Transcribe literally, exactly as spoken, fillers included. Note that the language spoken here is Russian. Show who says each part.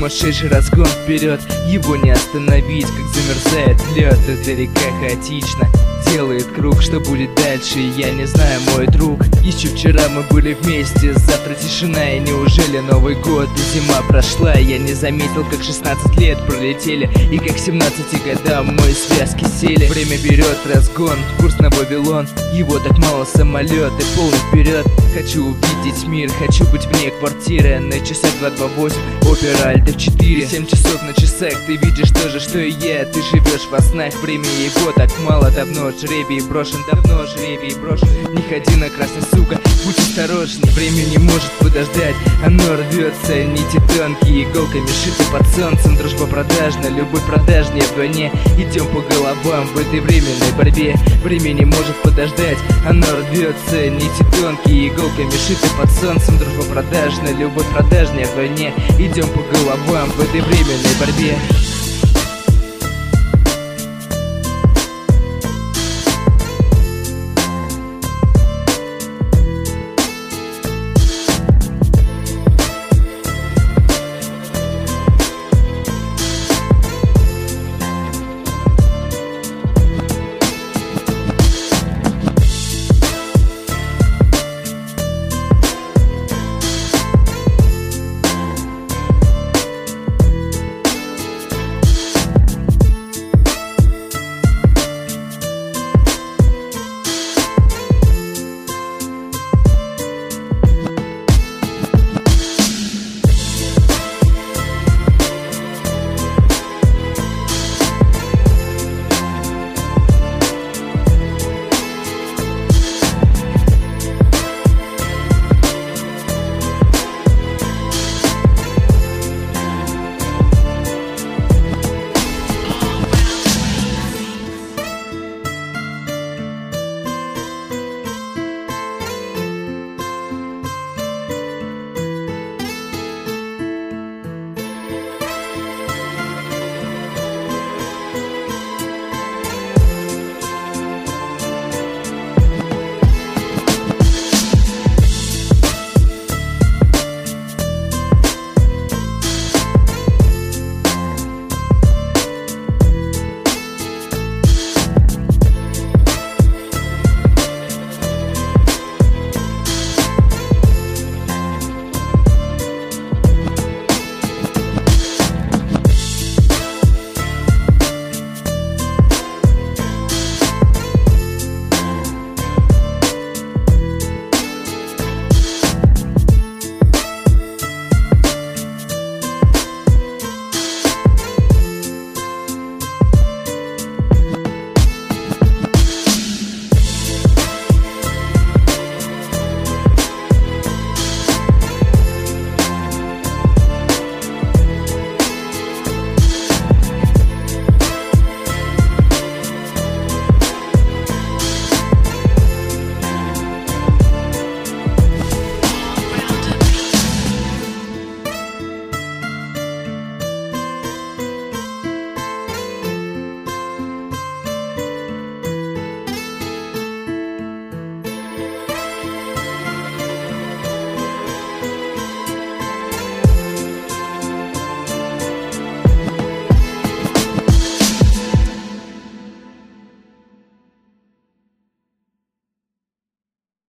Speaker 1: Сумасшедший разгон вперед, его не остановить, как замерзает лед. Эта река хаотично делает круг, что будет дальше, я не знаю, мой друг. Еще вчера мы были вместе, завтра тишина, и неужели Новый год? И зима прошла, я не заметил, как шестнадцать лет пролетели, и как к семнадцати годам мои связки сели. Время берет разгон, курс на Вавилон, его так мало, самолет и полный вперед. Хочу увидеть мир, хочу быть вне квартиры. На часах два два восемь, опера альт эф четыре. Семь часов на часах, ты видишь то же, что и я. Ты живешь во снах, времени его так мало. Давно жребий брошен, давно жребий брошен. Не ходи на красный, сука, будь осторожней. Время не может подождать, оно рвется. Нити тонкие, иголками шиты под солнцем. Дружба продажна, любовь продажнее вдвойне. Идем по головам в этой временной борьбе. Время не может подождать, оно рвется. Нити тонкие, иголками шиты под солнцем. Дружба продажна, любовь продажнее вдвойне. Идем по головам в этой временной борьбе.